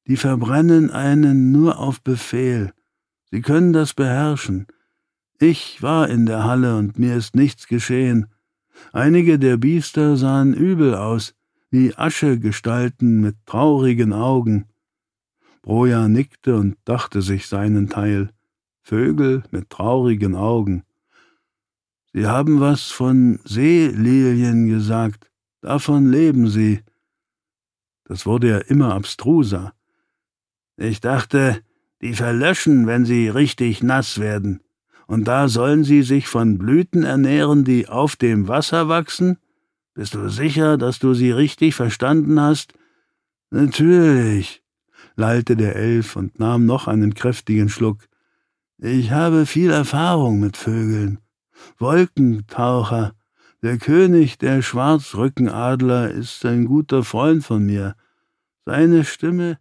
Die verbrennen einen nur auf Befehl. Sie können das beherrschen. Ich war in der Halle und mir ist nichts geschehen. Einige der Biester sahen übel aus, wie Aschegestalten mit traurigen Augen. Broja nickte und dachte sich seinen Teil. Vögel mit traurigen Augen. Sie haben was von Seelilien gesagt. Davon leben sie. Das wurde ja immer abstruser. Ich dachte, die verlöschen, wenn sie richtig nass werden. Und da sollen sie sich von Blüten ernähren, die auf dem Wasser wachsen? Bist du sicher, dass du sie richtig verstanden hast? Natürlich, lallte der Elf und nahm noch einen kräftigen Schluck. Ich habe viel Erfahrung mit Vögeln. Wolkentaucher, der König der Schwarzrückenadler, ist ein guter Freund von mir. Seine Stimme